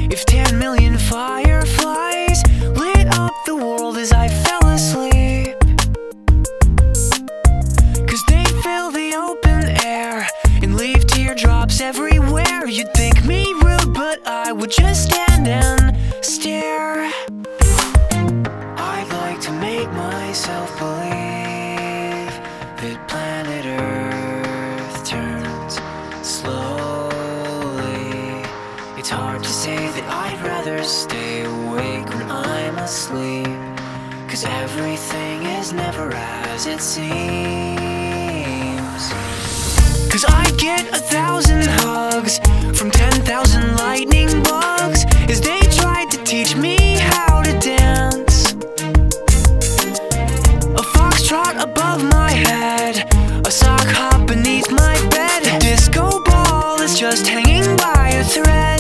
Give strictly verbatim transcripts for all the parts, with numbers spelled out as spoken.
If ten million fireflies lit up the world as I fell asleep, 'cause they fill the open air and leave teardrops everywhere, you'd think me rude, but I would just stand and stare. I'd like to make myself believe that planet Earth turns slowly. It's hard to say that I'd rather stay awake when I'm asleep, 'cause everything is never as it seems. 'Cause I get a thousand hugs from ten thousand lightning bugs as they tried to teach me how to dance. A foxtrot above my head, a sock hop beneath my bed, a disco ball is just hanging by a thread.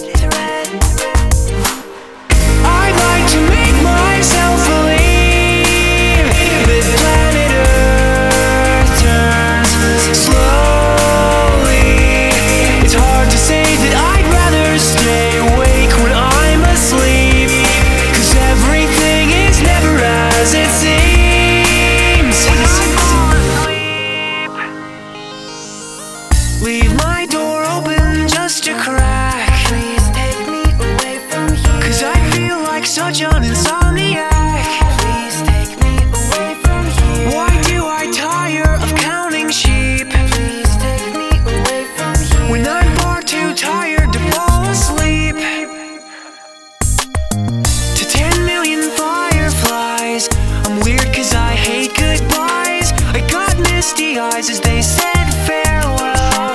I'd like to make myself believe that planet Earth turns slowly. It's hard to say that I'd rather stay awake when I'm asleep, 'cause everything is never as it seems. Leave my door open just a crack. Please take me away from here, 'cause I feel like such an insomniac. Please take me away from here. Why do I tire of counting sheep? Please take me away from here, when I'm far too tired to fall asleep. To ten million fireflies, I'm weird 'cause I hate goodbyes. I got misty eyes as they said farewell,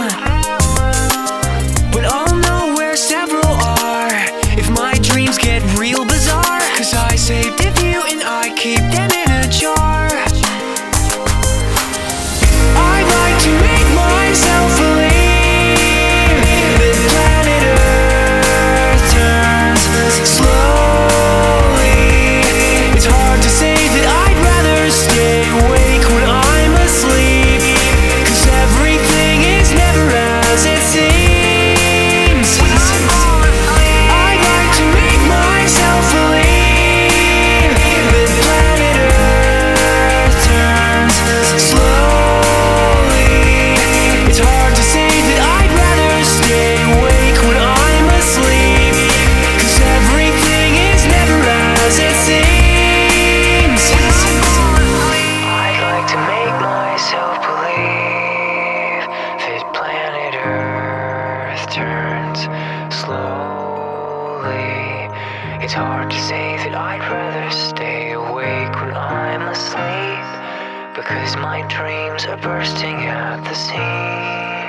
but I'll know where several are if my dreams get real bizarre, 'cause I saved a few and I keep them in a jar. I'd like to make myself believe that planet Earth turns slowly. It's hard to say that I'd rather stay awake when I'm asleep, 'cause everything is never as it seems. I'd like to make myself believe that planet Earth turns slowly. It's hard to say that I'd rather stay awake when I'm asleep, 'cause everything is never as it seems. I'd like to make myself believe that planet Earth turns slowly. It's hard to say that I'd rather stay awake when I'm asleep, because my dreams are bursting at the seams.